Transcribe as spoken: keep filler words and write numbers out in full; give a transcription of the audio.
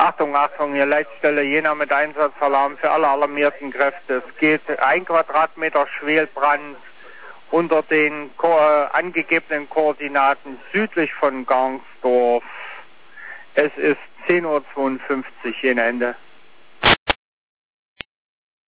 Achtung, Achtung, hier Leitstelle Jena mit Einsatzalarm für alle alarmierten Kräfte. Es geht ein Quadratmeter Schwelbrand unter den ko äh, angegebenen Koordinaten südlich von Garnsdorf. Es ist zehn Uhr zweiundfünfzig, Jena Ende.